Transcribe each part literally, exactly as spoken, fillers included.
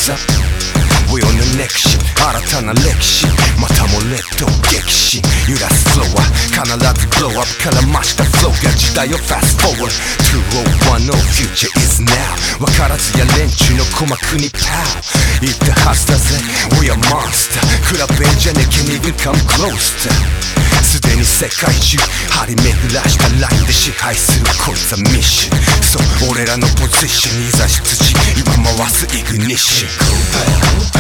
guns up We on the next shit 新たな歴史またもレッド激震揺らすフロア必ずグローアップから増したフローが時代をファストフォワードにせんじゅうフューチャー is now 分からずや連中の鼓膜にパウ言ったはずだぜ We are monster 比べんじゃねえ Can't even come close to すでに世界中張り巡らしたラインで支配するこいつはミッションそう俺らのポジションいざ出陣今回すイグニッション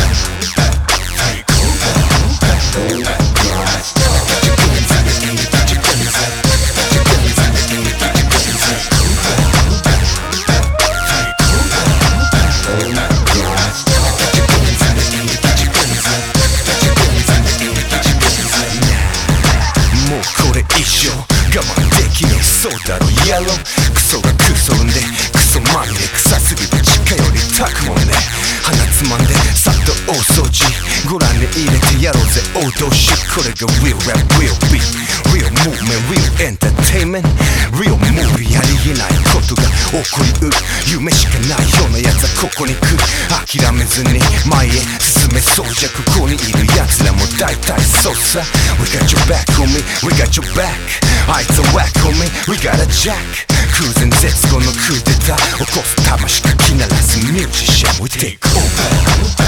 我慢できねえそうだろイエロークソがクソんでクソまみれ臭すぎて近寄りたくもね鼻つまんでさっと大掃除ご覧に入れてやろうぜ王道シこれが Real Rap Real Beat Real Movement Real Entertainment Real Movie ありえないことが起こりうる夢しかないようなやつはここに来る諦めずに前へ進めそうじゃここにいるやつらも大体そうさ We got your back homie We got your backあいつは whack homie We got a jack 空前絶後のクーデター起こす玉しか気ならずミュージシャン We take over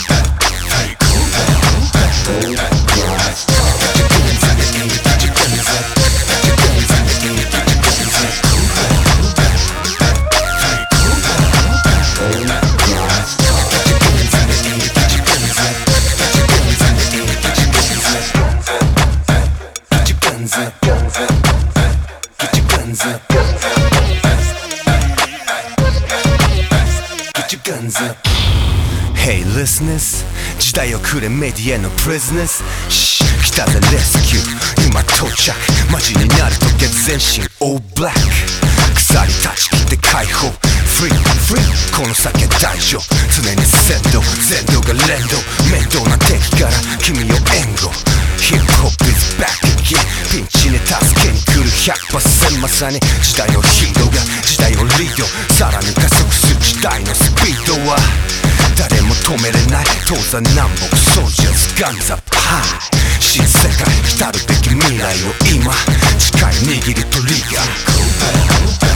Hey listeners 時代をくれメディアのプレズネスシッ来たぜレスキュー今到着マジになるときは全身 All Black 鎖断ち切って解放 Free Free この先は大丈夫常に先導全道が連動面倒な敵から君を援護 Hip Hop is back again ピンチに助けに来る ひゃくパーセント まさに時代のヒーローが時代をリードさらに加速する時代のスピードは誰も止めれない東西南北ソージャーズガンズアップハイ新世界来たるべき未来を今力握りトリガー